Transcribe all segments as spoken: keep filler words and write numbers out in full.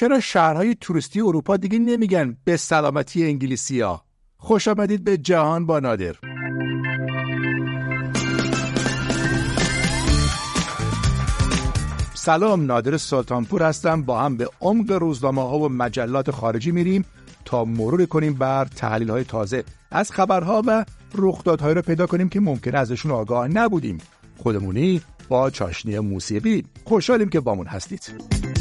چرا شهرهای توریستی اروپا دیگه نمیگن به سلامتی انگلیسی‌ها؟ خوش آمدید به جهان با نادر. سلام، نادر سلطانپور هستم. با هم به عمق روزنامه‌ها و مجلات خارجی میریم تا مرور کنیم بر تحلیل‌های تازه از خبرها و رخدادهایی رو پیدا کنیم که ممکنه ازشون آگاه نبودیم. خودمونی با چاشنی موسیقی. خوشحالیم که بامون هستید.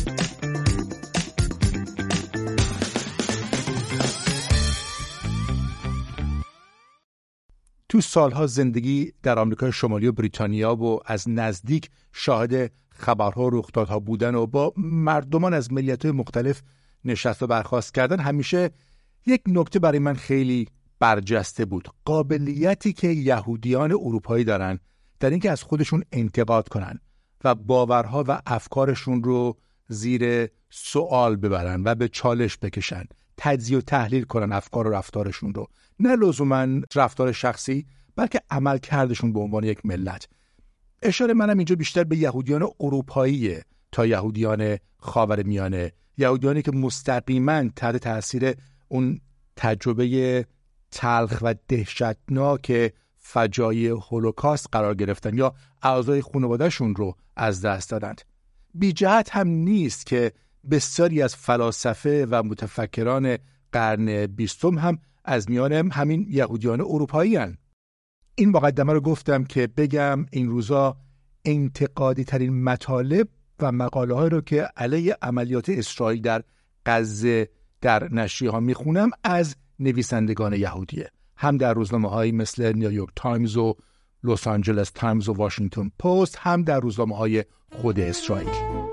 تو سالها زندگی در آمریکای شمالی و بریتانیا و از نزدیک شاهد خبرها و رخدادها بودن و با مردمان از ملیت‌های مختلف نشست و برخاست کردن همیشه یک نکته برای من خیلی برجسته بود: قابلیتی که یهودیان اروپایی دارن در اینکه از خودشون انتقاد کنن و باورها و افکارشون رو زیر سوال ببرن و به چالش بکشن، تجزیه و تحلیل کنن افکار و رفتارشون رو، نه لزوماً رفتار شخصی بلکه عمل کردشون به عنوان یک ملت. اشاره منم اینجا بیشتر به یهودیان اروپاییه تا یهودیان خاورمیانه، یهودیانی که مستقیما تحت تاثیر اون تجربه تلخ و دهشتناک فجایع هولوکاست قرار گرفتن یا اعضای خانواده‌شون رو از دست دادند. بی جهت هم نیست که بسیاری از فلاسفه و متفکران قرن بیستم هم از میان همین یهودیان اروپایی هستند. این مقدمه رو گفتم که بگم این روزا انتقادی ترین مطالب و مقاله های رو که علیه عملیات اسرائیل در غزه در نشریه ها میخونم از نویسندگان یهودیه، هم در روزنامه هایی مثل نیویورک تایمز و لس آنجلس تایمز و واشنگتن پست، هم در روزنامه های خود اسرائیل.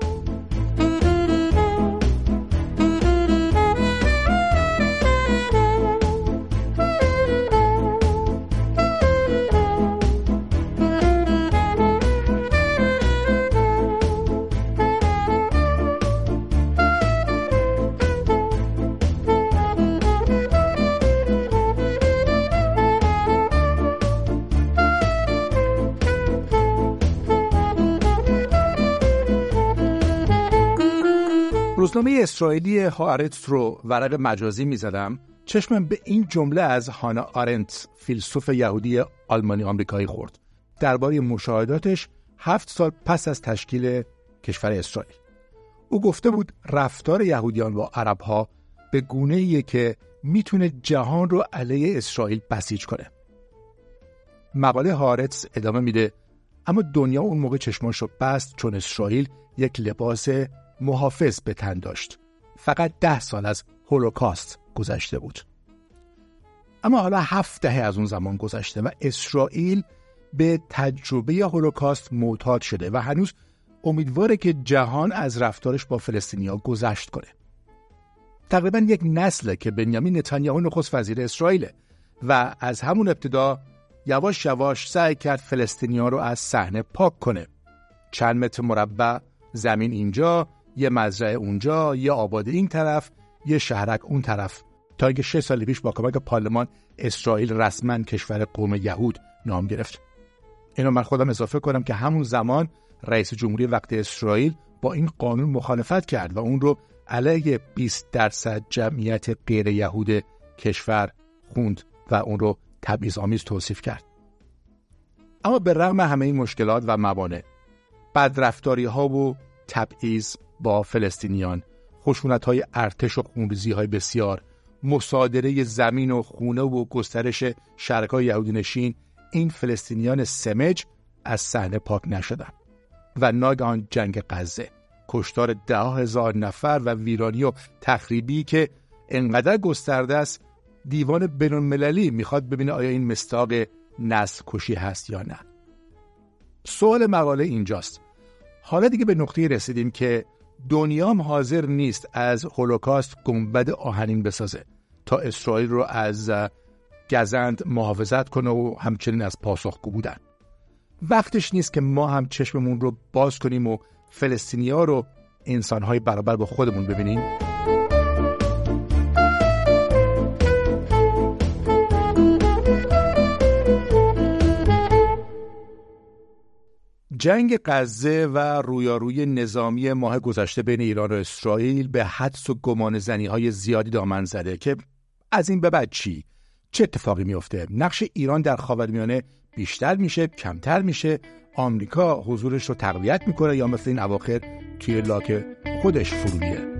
روزنامه اسرائیلی هآرتس رو ورق مجازی می‌زدم، چشمم به این جمله از هانا آرنت، فیلسوف یهودی آلمانی آمریکایی خورد درباره مشاهداتش هفت سال پس از تشکیل کشور اسرائیل. او گفته بود رفتار یهودیان با عرب‌ها به گونه‌ایه که میتونه جهان رو علیه اسرائیل بسیج کنه. مقاله هآرتس ادامه میده: اما دنیا اون موقع چشماشو بست چون اسرائیل یک لباس محافظ به تن داشت. فقط ده سال از هولوکاست گذشته بود. اما حالا هفت دهه از اون زمان گذشته و اسرائیل به تجربه هولوکاست معتاد شده و هنوز امیدواره که جهان از رفتارش با فلسطینی‌ها گذشت کنه. تقریبا یک نسله که بنیامین نتانیاهو نخست وزیر اسرائیله و از همون ابتدا یواش یواش سعی کرد فلسطینی‌ها رو از صحنه پاک کنه. چند متر مربع زمین اینجا، یه مزرعه اونجا، یه آباد این طرف، یه شهرک اون طرف، تا اینکه شش سال پیش با کمک پارلمان اسرائیل رسما کشور قوم یهود نام گرفت. اینو من خودم اضافه کنم که همون زمان رئیس جمهوری وقت اسرائیل با این قانون مخالفت کرد و اون رو علیه بیست درصد جمعیت غیر یهود کشور خوند و اون رو تبعیض‌آمیز توصیف کرد. اما به رغم همه این مشکلات و موانع، بدرفتاری‌ها و تبعیض با فلسطینیان، خشونت‌های ارتش و خونریزی‌های بسیار، مصادره زمین و خونه و گسترش شرکای یهودی نشین، این فلسطینیان سمج از صحنه پاک نشدند و ناگهان جنگ غزه، کشتار ده هزار نفر و ویرانی و تخریبی که انقدر گسترده است دیوان بین‌المللی میخواد ببینه آیا این مصداق نسل کشی هست یا نه. سوال مقاله اینجاست: حالا دیگه به نقطه‌ای رسیدیم که دنیا هم حاضر نیست از هولوکاست گنبد آهنین بسازه تا اسرائیل رو از گزند محافظت کنه و همچنین از پاسخگو بودن. وقتش نیست که ما هم چشممون رو باز کنیم و فلسطینی‌ها رو انسان‌های برابر با خودمون ببینیم؟ جنگ غزه و رویارویی نظامی ماه گذشته بین ایران و اسرائیل به حدس و گمان زنی‌های زیادی دامن زده که از این به بعد چی؟ چه اتفاقی میفته؟ نقش ایران در خاورمیانه بیشتر میشه، کمتر میشه؟ آمریکا حضورش رو تقویت میکنه یا مثل این اواخر توی لاک خودش فرو میره؟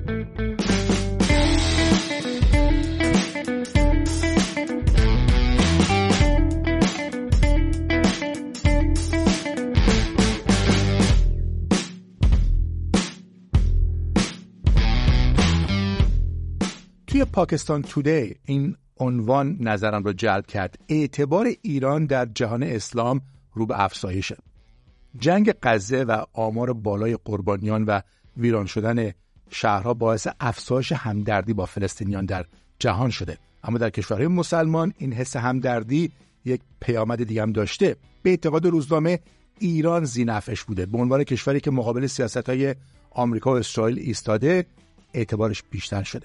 توی پاکستان تودی این عنوان نظرم رو جلب کرد: اعتبار ایران در جهان اسلام رو به افزایشه. جنگ غزه و آمار بالای قربانیان و ویران شدن شهرها باعث افزایش همدردی با فلسطینیان در جهان شده، اما در کشورهای مسلمان این حس همدردی یک پیامد دیگه هم داشته. به اعتقاد روزنامه ایران ذی‌نفعش بوده. به عنوان کشوری که مقابل سیاست‌های آمریکا و اسرائیل ایستاده، اعتبارش بیشتر شده.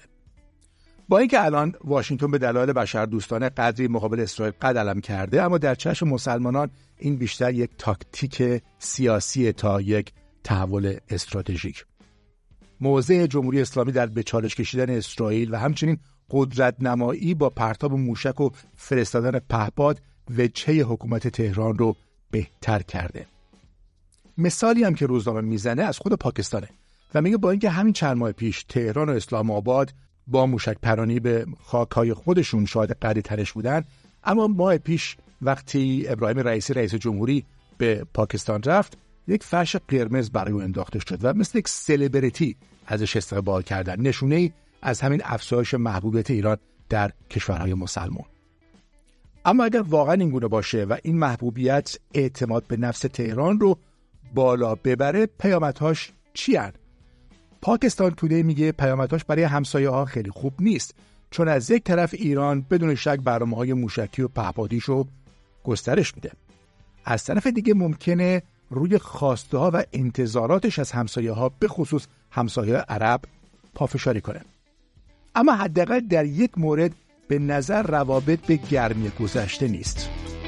با اینکه الان واشنگتن به دلایل بشردوستانه قدری مقابل اسرائیل قد علم کرده، اما در چشم مسلمانان این بیشتر یک تاکتیک سیاسی تا یک تحول استراتژیک. موضع جمهوری اسلامی در به چالش کشیدن اسرائیل و همچنین قدرت نمایی با پرتاب موشک و فرستادن پهپاد وجهه حکومت تهران رو بهتر کرده. مثالی هم که روزنامه میزنه از خود پاکستانه و میگه با اینکه همین چند ماه پیش تهران و اسلام آباد با موشک پرانی به خاک‌های خودشون شاهد قدری ترش بودن، اما ماه پیش وقتی ابراهیم رئیسی رئیس جمهوری به پاکستان رفت، یک فرش قرمز برای او انداخته شد و مثل یک سلبریتی ازش استقبال کردن، نشونه‌ای از همین افزایش محبوبیت ایران در کشورهای مسلمان. اما اگر واقعا این گونه باشه و این محبوبیت اعتماد به نفس تهران رو بالا ببره، پیامدهاش چی هست؟ پاکستان تودی میگه پیامدهاش برای همسایه ها خیلی خوب نیست، چون از یک طرف ایران بدون شک برنامه‌های موشکی و پهپادیشو گسترش میده، از طرف دیگه ممکنه روی خواسته ها و انتظاراتش از همسایه ها به خصوص همسایه عرب پافشاری کنه. اما حداقل در یک مورد به نظر روابط به گرمی گذشته نیست.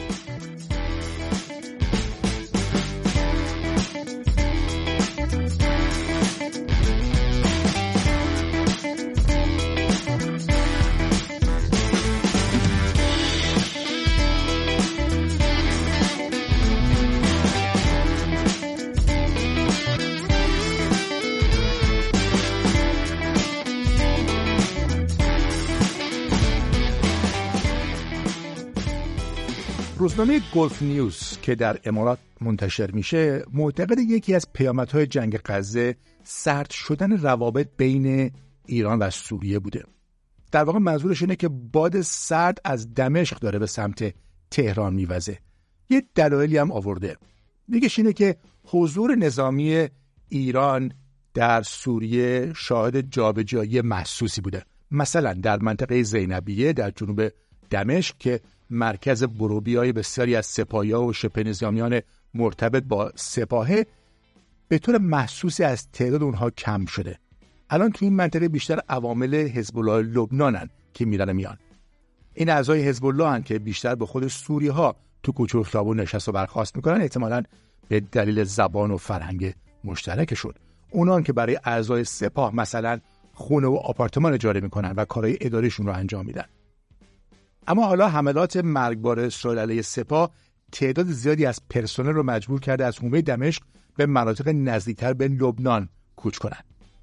روزنامه گلف نیوز که در امارات منتشر میشه معتقد یکی از پیامدهای جنگ غزه سرد شدن روابط بین ایران و سوریه بوده. در واقع منظورش اینه که باد سرد از دمشق داره به سمت تهران میوزه. یه دلایلی هم آورده. میگه اینه که حضور نظامی ایران در سوریه شاهد جابجایی محسوسی بوده. مثلا در منطقه زینبیه در جنوب دمشق که مرکز بروبیای بسیاری از سپاهی‌ها و شبه نظامیان مرتبط با سپاهه، به طور محسوسی از تعداد اونها کم شده. الان تو این منطقه بیشتر عوامل حزب الله لبنانن که میرن میان. این اعضای حزب الله هن که بیشتر به خود سوری‌ها تو کوچه و خیابون نشست و برخاست میکنن، احتمالاً به دلیل زبان و فرهنگ مشترکشون. اونان که برای اعضای سپاه مثلا خونه و آپارتمان اجاره میکنن و کارهای اداریشون رو انجام میدن. اما حالا حملات مرگبار اسرائیل علیه سپاه تعداد زیادی از پرسنل رو مجبور کرده از حومه دمشق به مناطق نزدیکتر به لبنان کوچ کنن.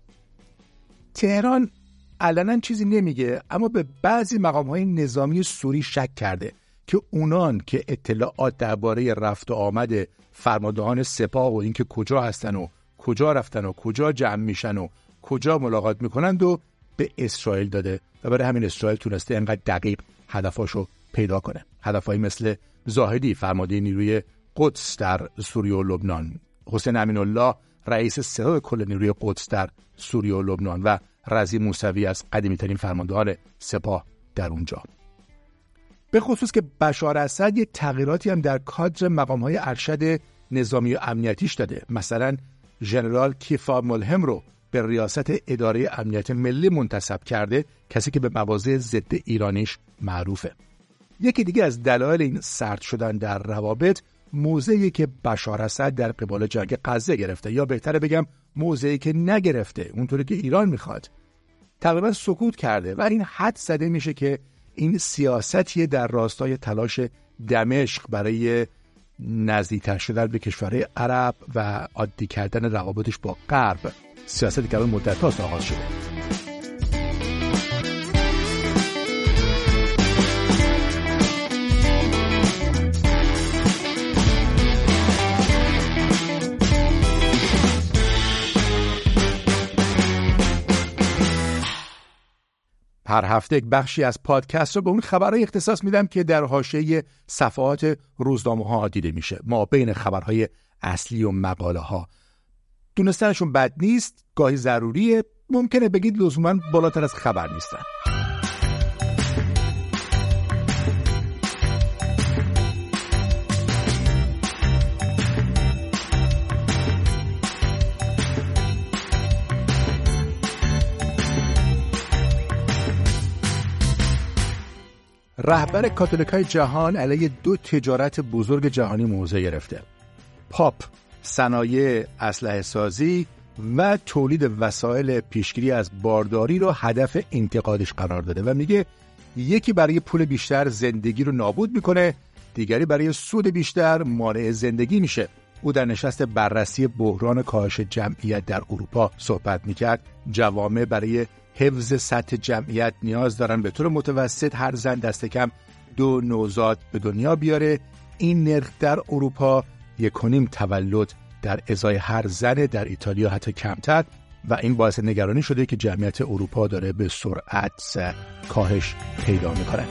تهران علنا چیزی نمیگه، اما به بعضی مقام‌های نظامی سوری شک کرده که اونان که اطلاعات درباره رفت و آمد فرماندهان سپاه و اینکه کجا هستن و کجا رفتن و کجا جمع میشن و کجا ملاقات میکنند و به اسرائیل داده و برای همین اسرائیل تونسته انقدر دقیق هدفاشو پیدا کنه. هدفایی مثل زاهدی فرمانده نیروی قدس در سوریه و لبنان، حسین امین الله رئیس ستاد کل نیروی قدس در سوریه و لبنان و رضی موسوی از قدیمی ترین فرماندهان سپاه در اونجا. به خصوص که بشار اسد یه تغییراتی هم در کادر مقام‌های ارشد نظامی و امنیتیش داده. مثلا ژنرال کیفا ملهم رو به ریاست اداره امنیت ملی منتصب کرده، کسی که به مواضع ضد ایرانیش معروفه. یکی دیگه از دلایل این سرد شدن در روابط موضعی که بشار اسد در قبال جنگ غزه گرفته، یا بهتره بگم موضعی که نگرفته اونطوری که ایران میخواد. تقریبا سکوت کرده و این حد زده میشه که این سیاستیه در راستای تلاش دمشق برای نزدیکتر شدن به کشورهای عرب و عادی کردن روابطش با غرب، سیاستی که مدت هاست آغاز شده. هر هفته یک بخشی از پادکست رو به اون خبرهای اختصاص میدم که در حاشیه صفحات روزنامه ها دیده میشه، ما بین خبرهای اصلی و مقاله ها. دونستنشون بد نیست، گاهی ضروریه، ممکنه بگید لزوما بالاتر از خبر نیستن. رهبر کاتولیکای جهان علیه دو تجارت بزرگ جهانی موضع گرفته. پاپ صنایع اسلحه سازی و تولید وسایل پیشگیری از بارداری رو هدف انتقادش قرار داده و میگه یکی برای پول بیشتر زندگی رو نابود میکنه، دیگری برای سود بیشتر مانع زندگی میشه. او در نشست بررسی بحران کاهش جمعیت در اروپا صحبت میکرد. جوامع برای حفظ سطح جمعیت نیاز دارن به طور متوسط هر زن دست کم دو نوزاد به دنیا بیاره. این نرخ در اروپا یک و نیم تولد در ازای هر زن، در ایتالیا حتی کمتر، و این باعث نگرانی شده که جمعیت اروپا داره به سرعت کاهش پیدا میکنه.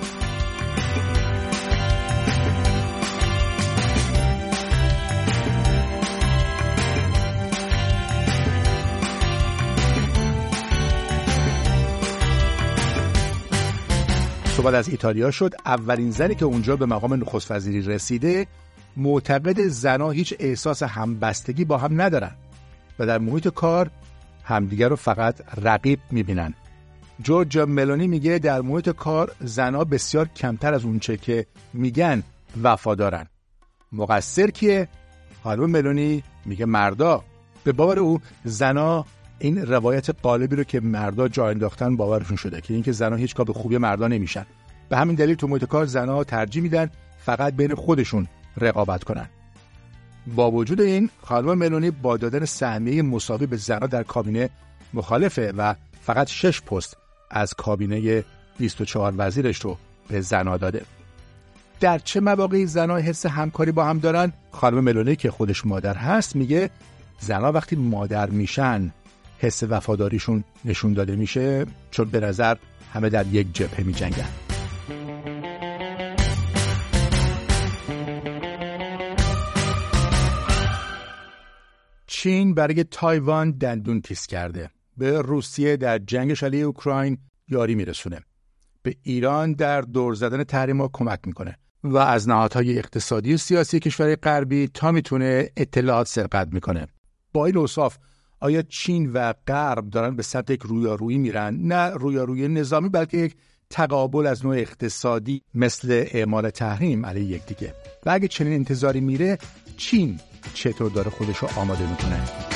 صحبت از ایتالیا شد. اولین زنی که اونجا به مقام نخست وزیری رسیده معتقد زنها هیچ احساس همبستگی با هم ندارن و در محیط کار همدیگر رو فقط رقیب میبینن. جورجیا ملونی میگه در محیط کار زنها بسیار کمتر از اونچه که میگن وفادارن. مقصر کیه؟ خانم ملونی میگه مردا. به باور او زنها این روایت غالبی رو که مردا جا انداختن باورشون شده که اینکه زنها هیچ کار به خوبی مردا نمیشن. به همین دلیل تو محیط کار زنها ترجیح میدن فقط بین خودشون رقابت کنن. با وجود این خانم ملونی با دادن سهمیه مساوی به زنها در کابینه مخالفه و فقط شش پست از کابینه بیست و چهار وزیرش رو به زنها داده. در چه مواقعی زنها حس همکاری با هم دارن؟ خانم ملونی که خودش مادر هست میگه زنها وقتی مادر میشن حس وفاداریشون نشون داده میشه، چون به نظر همه در یک جبهه می جنگن. چین برای تایوان دندون تیز کرده. به روسیه در جنگش علیه اوکراین یاری میرسونه. به ایران در دور زدن تحریم‌ها کمک میکنه و از نهادهای اقتصادی و سیاسی کشورهای غربی تا میتونه اطلاعات سرقت میکنه. با این اوصاف آیا چین و غرب دارن به سمت یک رویارویی میرن؟ نه رویارویی نظامی، بلکه یک تقابل از نوع اقتصادی مثل اعمال تحریم علیه یکدیگه. و اگه چنین انتظاری میره، چین چطور داره خودش رو آماده میکنه؟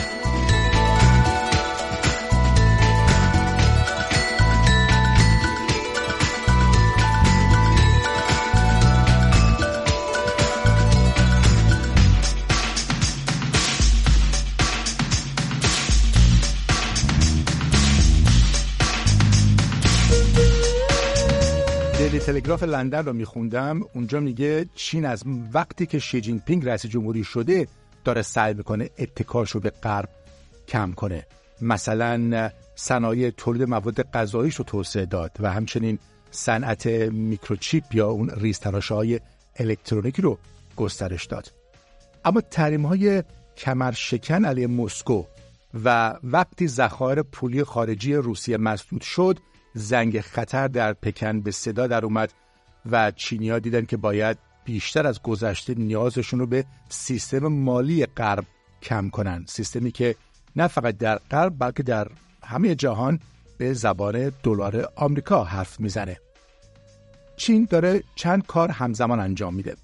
دیلی تلگراف لندن رو میخوندم، اونجا میگه چین از وقتی که شی جین پینگ رئیس جمهوری شده داره سعی میکنه اتکاش رو به غرب کم کنه. مثلا صنایع تولید مواد غذاییش رو توسعه داد و همچنین صنعت میکروچیپ یا اون ریزتراشه‌های الکترونیکی رو گسترش داد. اما تحریم‌های کمرشکن علیه مسکو و وقتی ذخایر پولی خارجی روسیه مسدود شد، زنگ خطر در پکن به صدا در اومد و چینی‌ها دیدن که باید بیشتر از گذشته نیازشون رو به سیستم مالی غرب کم کنن. سیستمی که نه فقط در غرب بلکه در همه جهان به زبان دلار آمریکا حرف میزنه. چین داره چند کار همزمان انجام میده.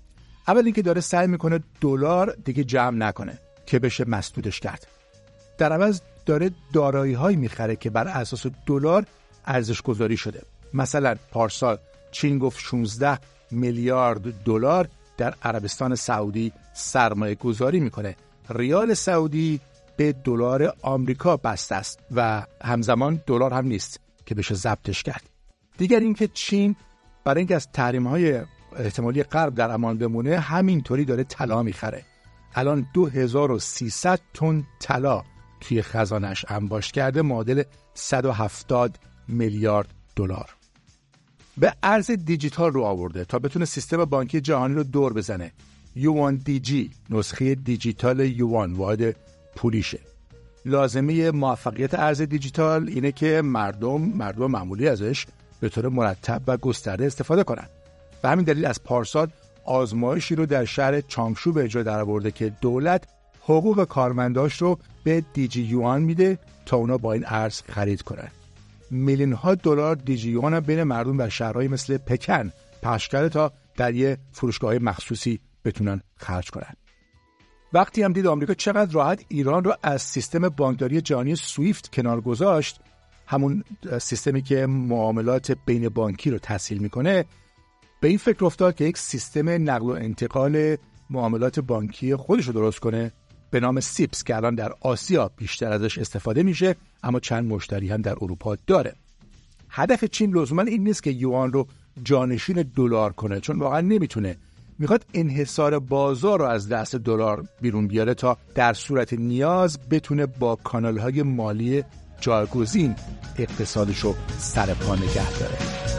اول اینکه داره سعی میکنه دلار دیگه جمع نکنه که بشه مسدودش کرد. در عوض داره دارایی‌هایی میخره که بر اساس دلار ارزش گذاری شده. مثلا پارسال چین گفت شانزده میلیارد دلار در عربستان سعودی سرمایه گذاری میکنه. ریال سعودی به دلار آمریکا بسته است و همزمان دلار هم نیست که بشه ضبطش کرد. دیگر اینکه چین برای اینکه از تحریم‌های احتمالی غرب در امان بمونه همینطوری داره طلا میخره. الان دو هزار و سیصد تن طلا توی خزانش انباشت کرده، معادل صد و هفتاد میلیارد دلار. به ارز دیجیتال رو آورده تا بتونه سیستم بانکی جهانی رو دور بزنه. یوان دی جی نسخه دیجیتال یوان واحد پولیشه. لازمه موفقیت ارز دیجیتال اینه که مردم مردم معمولی ازش به طور مرتب و گسترده استفاده کنن. به همین دلیل از پارسال آزمایشی رو در شهر چانگشو به اجرا درآورده که دولت حقوق کارمنداش رو به دیجی یوان میده تا اونا با این ارز خرید کنن. میلیون ها دلار دیجی یوان بین مردم در شهرهای مثل پکن پخش کرده تا در یه فروشگاه مخصوصی بتونن خرج کنن. وقتی هم دید آمریکا چقدر راحت ایران رو از سیستم بانکداری جهانی سویفت کنار گذاشت، همون سیستمی که معاملات بین بانکی رو تسهیل میکنه، به این فکر افتاد که یک سیستم نقل و انتقال معاملات بانکی خودش رو درست کنه به نام سیپس که الان در آسیا بیشتر ازش استفاده میشه، اما چند مشتری هم در اروپا داره. هدف چین لزوما این نیست که یوان رو جانشین دلار کنه، چون واقعا نمیتونه. میخواد انحصار بازار رو از دست دلار بیرون بیاره تا در صورت نیاز بتونه با کانال‌های مالی جایگزین اقتصادش رو سر پا نگه داره.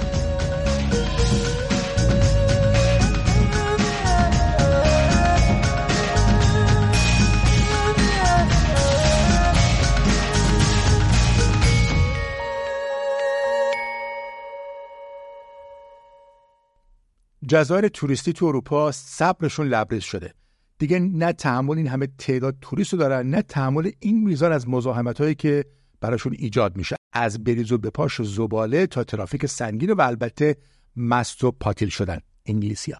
جزایر توریستی تو اروپا صبرشون لبریز شده. دیگه نه تحمل این همه تعداد توریست رو دارن، نه تحمل این میزان از مزاحمت‌هایی که براشون ایجاد میشه، از بریز و بپاش و زباله تا ترافیک سنگین و البته مست و پاتیل شدن. انگلیسی‌ها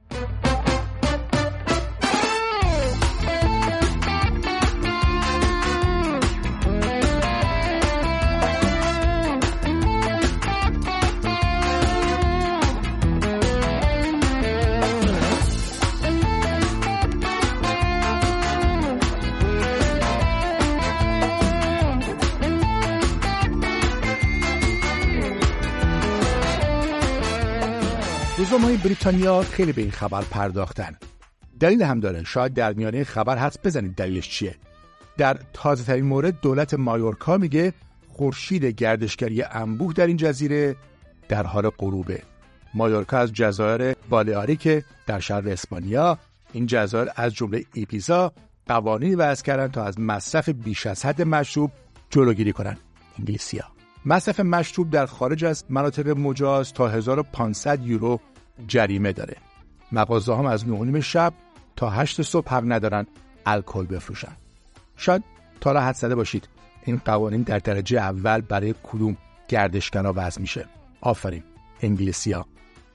روزنامه‌های بریتانیا خیلی به این خبر پرداختن. دلیل هم داره. شاید در میانه خبر حدس بزنید دلیلش چیه. در تازه ترین مورد دولت مایورکا میگه خورشید گردشگری انبوه در این جزیره در حال غروبه. مایورکا از جزایر بالئاریک در شرق اسپانیا، این جزایر از جمله ایبیزا قوانینی وضع کردن تا از مصرف بیش از حد مشروب جلوگیری کنن. انگلیسی‌ها مصرف مشروب در خارج از مناطق مجاز تا هزار و پانصد یورو جریمه داره. مغازه هم از نه و نیم شب تا هشت صبح حق ندارن الکل بفروشن. شاید تا را حد زده باشید این قوانین در درجه اول برای کدوم گردشگرا وضع میشه. آفرین انگلیسی‌ها.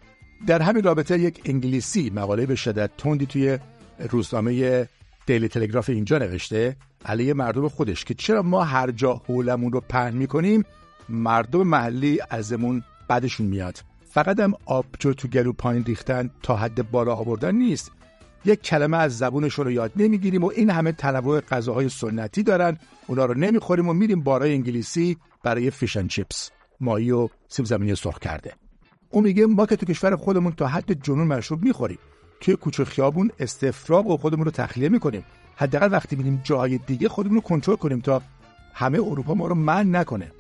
در همین رابطه یک انگلیسی مقاله به شدت تندی توی روزنامه دیلی تلگراف اینجا نوشته علیه مردم خودش که چرا ما هر جا حولمون رو پهن میکنیم مردم محلی ازمون بعدشون میاد. فقط هم آبجو تو گلو پایین ریختن تا حد بالا آوردن نیست. یک کلمه از زبونشون رو یاد نمیگیریم و این همه تنوع غذاهای سنتی دارن، اونا رو نمیخوریم و میریم بارای انگلیسی برای فیشن چیپس، ماهی و سیب زمینی سرخ کرده. اون میگه ما که تو کشور خودمون تا حد جنون مشروب میخوریم، توی کوچه خیابون استفراغ و خودمون رو تخلیه میکنیم. حداقل وقتی میریم جای دیگه خودمون رو کنترل کنیم تا همه اروپا ما رو منع نکنه.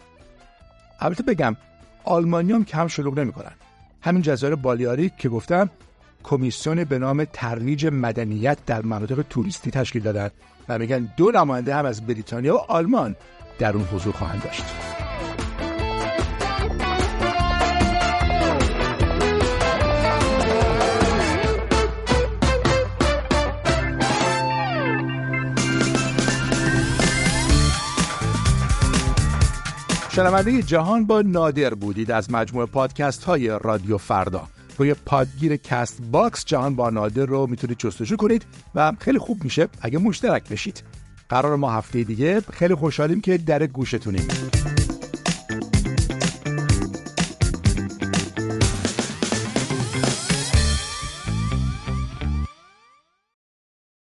البته بگم آلمانی هم کم شلوغ نمیکنن. همین جزایر بالئاریک که گفتم کمیسیون به نام ترویج مدنیت در مناطق توریستی تشکیل دادن و میگن دو نماینده هم از بریتانیا و آلمان در اون حضور خواهند داشت. شنونده جهان با نادر بودید از مجموعه پادکست های رادیو فردا. روی پادگیر کست باکس جهان با نادر رو میتونید جستجو کنید و خیلی خوب میشه اگه مشترک بشید. قرار ما هفته دیگه خیلی خوشحالیم که در گوشتونیم.